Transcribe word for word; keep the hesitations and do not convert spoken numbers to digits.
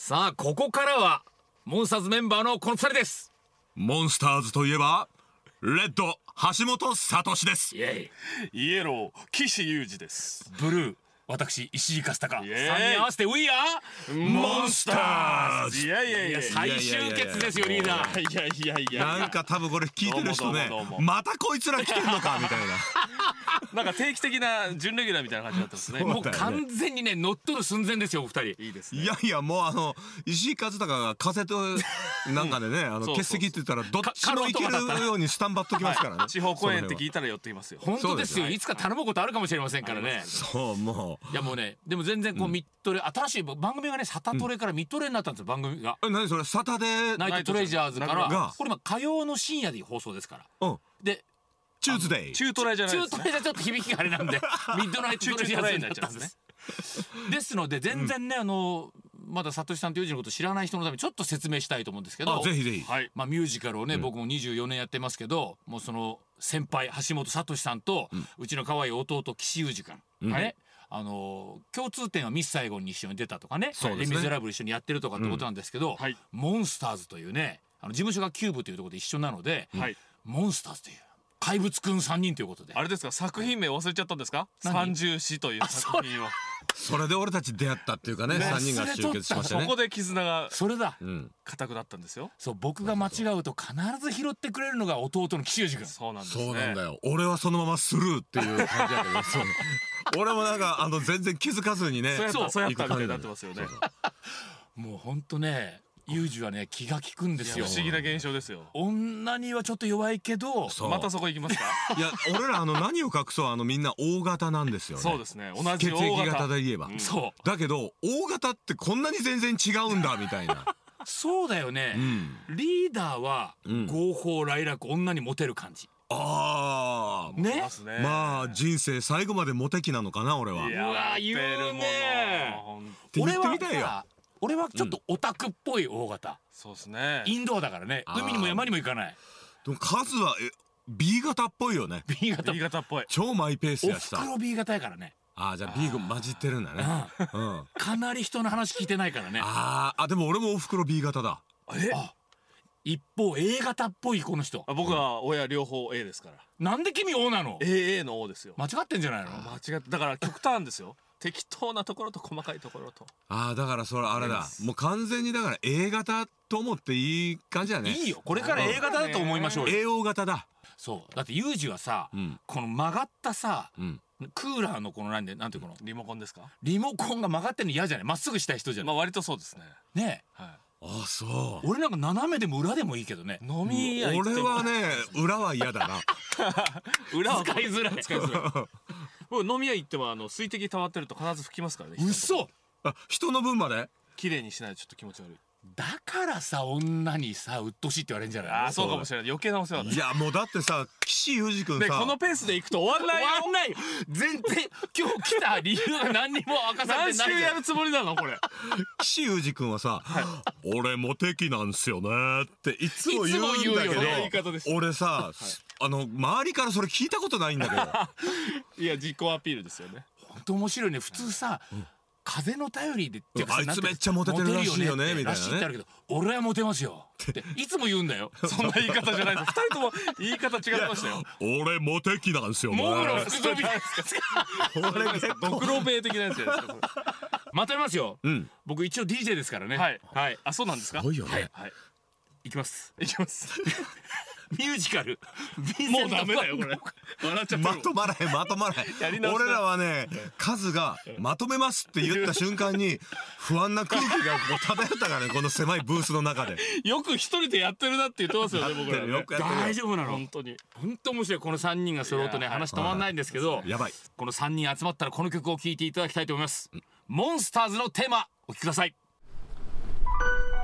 さあここからはモンスターズメンバーのこのふたりです。 モンスターズといえばレッド橋本聡です。 イエイイエロー岸裕二です。 イブルー私石井勝孝、さんイエーイにん合わせて We are モンスターズ。 いやいやいや最終決ですよリーダー。 いやいやいやなんか多分これ聞いてる人ね、 どうもどうもどうもまたこいつら来てんのかみたいななんか定期的な準レギュラーみたいな感じになってますね。 もう完全にね乗っ取る寸前ですよお二人。 いいですね。 いやいやもうあの石井和孝が風となんかでね、あの欠席って言ったらどっちもいけるようにスタンバっときますからね。 地方公演って聞いたら寄ってきますよ。 本当ですよ、 そうですいつか頼むことあるかもしれませんからね。 そうもいやもうねでも全然こうミッドレ新しい番組がねサタトレからミッドレになったんですよ番組が。 うえ何それサタデーナイトトレジャーズかがらこれ今火曜の深夜で放送ですからうんでチューズデイ中トラじゃないで中トすね。 レじゃちょっと響きがあれなんでミッドナイトトレジャーズになったんです。ですので全然ね、あのまだサトシさんとユージのこと知らない人のためにちょっと説明したいと思うんですけど、 あぜひぜひはい。 まあ、ミュージカルをね、僕もにじゅうよねんやってますけどもうその先輩橋本聡さんと、うちの可愛い弟岸裕二君、ねあの共通点はミスサイゴンに一緒に出たとかねそうですねレ・ミゼラブル一緒にやってるとかってことなんですけど、 はいモンスターズというねあの事務所がキューブというところで一緒なので、 はい。 モンスターズという怪物くんさんにんということであれですか、作品名忘れちゃったんですか？ 何三重詩という作品を。 それで俺たち出会ったっていうかね、さんにんが集結しましたね。 そこで絆がそれだ、 うん固くなったんですよ。 そう僕が間違うと必ず拾ってくれるのが弟の岸裕二君。 そうなんですね。 そうなんだよ。俺はそのままスルーっていう感じだけどそう俺もなんかあの全然気づかずにねそうやったそうやったみたいに行く感じなってますよね。 もうほんとね裕二はね気が利くんですよ。 不思議な現象ですよ。 女にはちょっと弱いけどそうまたそこ行きますか？ いや俺らあの何を隠そうあのみんな大型なんですよね。 そうですね。同じ血大液型型。 で言えば、 うんそうだけど大型ってこんなに全然違うんだみたいなそうだよね、 うんリーダーはうん合法来楽女にモテる感じああね。 ますね。 まあ人生最後までモテ期なのかな俺はいやうわ言うねやってるものほんって言俺はってみたいよ。 さ俺はちょっとオタクっぽい大型、 そうですね。 インドアだからねあー海にも山にも行かないでも数はえ B 型っぽいよね。 B 型 B 型っぽい。 超マイペースおやしさ。 ふくろ B 型やからねああじゃあ B が混じってるんだね。うん。 かなり人の話聞いてないからね。 あーあでも俺もおふくろ B 型だ。 え？ あ一方 A 型っぽいこの人あ僕は親両方 A ですから。 なんで君 O なのエーエー の O ですよ。 間違ってんじゃないの。 間違ってだから極端ですよ。適当なところと細かいところと。 ああだからそれあれだ。もう完全にだから A 型と思っていい感じだね。 いいよこれから A 型だと思いましょうよ。 A O 型だ。 そうだってユージはさ、 うんこの曲がったさうん。 クーラーのこのなんでなんていうのリモコンですか？ リモコンが曲がってるの嫌じゃないまっすぐしたい人じゃない、 まあ割とそうですね。 ねはああそう。 俺なんか斜めでも裏でもいいけどねい。飲み屋行っても俺はね裏は嫌だな。 裏は使いづらい使いづらい。僕飲み屋行ってもあの水滴溜まってると必ず拭きますからね。 嘘あ人の分まで。 綺麗にしないとちょっと気持ち悪い。 だからさ女にさうっとうしいって言われるんじゃないの。 ああそうかもしれない。余計なお世話だ。 いやもうだってさ岸裕二君さ。 でこのペースで行くと終わんないよ。 終わんないよ全然今日来た理由が何にも明かされ何てないじゃん週やるつもりなのこれ。 岸裕二君はさ、俺モテ期なんすよねっていつも言うんだけいつも言うよね言い方どです俺さ、あの周りからそれ聞いたことないんだけどいや自己アピールですよね。 本当面白いね普通さ、風の頼りでっていうかさあいつなんてめっちゃモテてるらしいよねモテるってみたいなねらしいってあるけど俺はモテますよっていつも言うんだよそんな言い方じゃないです。二人とも言い方違いましたよ。 俺モテ期なんすよねモンゴル服装みたい俺結構ドクロベイ的なやつじゃないですか。 まとめますよ、 うん僕一応 ディージェー ですからねはいはいあそうなんですか。 すごいよね、 はい。 いきますいきます。 ミュージカルもうダメだよこれ。笑っちゃったまとまらへんまとまらへやり直しだん俺らはねカズがまとめますって言った瞬間に不安な空気がこう漂ったからねこの狭いブースの中でよく一人でやってるなって言ってますよね僕らね。 よくやってるよ大丈夫なの本当に。 本当面白いこのさんにんが揃うとねいや話止まんないんですけどやばいこのさんにん集まったらこの曲を聴いていただきたいと思いますモンスターズのテーマお聴きください。